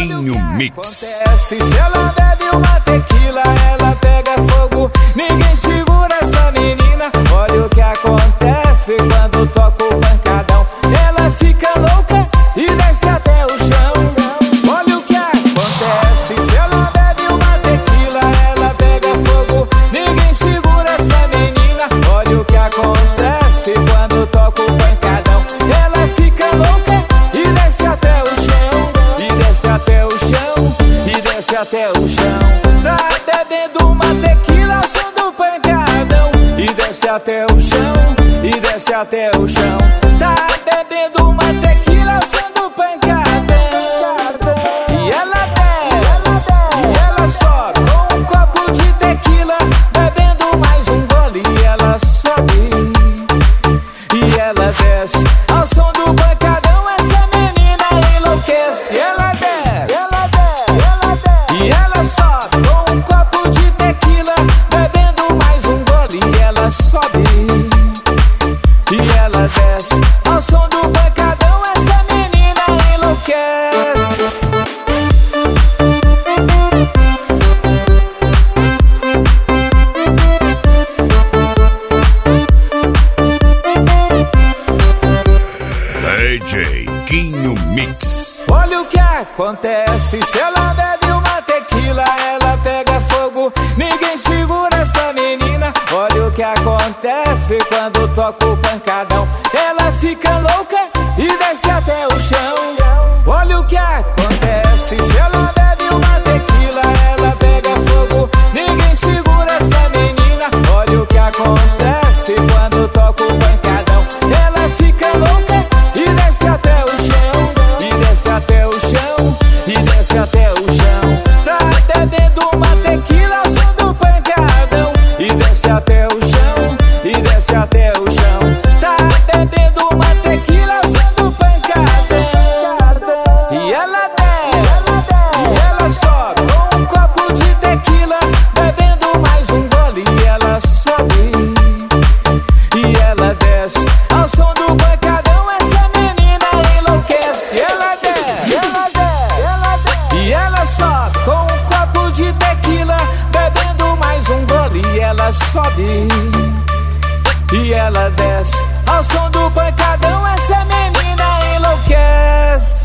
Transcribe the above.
Quinho Mix. Acontece se ela bebe uma tequila, ela pega fogo, ninguém segura essa menina. Olha o que acontece quando toca o pancadão, ela fica louca e desce até o chão. Olha o que acontece se ela bebe uma tequila, ela pega fogo, ninguém segura essa menina. Olha o que acontece quando toca o pancadão, ela fica louca e desce até o chão, e desce até o chão, e desce até o chão. Tá bebendo uma tequila, som do pancadão, e desce até o chão, e desce até o chão. Tá bebendo uma tequila, som do pancadão, e ela desce, e ela sobe com um copo de tequila, bebendo mais um gole, e ela sobe, e ela desce ao som do pancadão. Essa menina enlouquece, e ela desce, e ela sobe com um copo de tequila, bebendo mais um gole, e ela sobe, e ela desce ao som do pancadão. Essa menina enlouquece. DJ Quinho Mix. Olha o que acontece se ela bebe uma tequila, ela pega fogo, ninguém segura essa menina. Olha o que acontece quando toca o pancadão, ela fica louca e desce até o chão. Olha o que acontece se ela bebe uma tequila, ela pega fogo, ninguém segura essa menina. Olha o que acontece quando toca o pancadão, ela fica louca e desce até o chão, e desce até o chão, e desce até o chão. Tá bebendo uma tequila, som do pancadão, e desce até o chão, e desce até o chão. Tá bebendo uma tequila, som do pancadão, e ela desce, e ela sobe com um copo de tequila, bebendo mais um gole, e ela sobe, e ela desce ao som do pancadão. Essa menina enlouquece, e ela desce, e ela sobe com um copo de tequila, bebendo mais um gole, e ela sobe, e ela desce ao som do pancadão. Essa menina enlouquece.